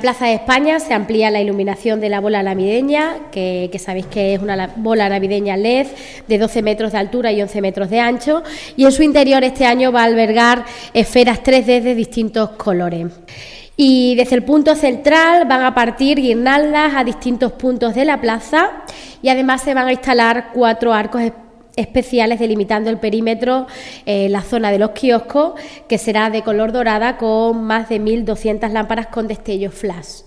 Plaza de España se amplía la iluminación de la bola navideña, que sabéis que es una bola navideña LED de 12 metros de altura y 11 metros de ancho, y en su interior este año va a albergar esferas 3D de distintos colores. Y desde el punto central van a partir guirnaldas a distintos puntos de la plaza y además se van a instalar 4 arcos especiales delimitando el perímetro, la zona de los kioscos, que será de color dorada con más de 1.200 lámparas con destellos flash.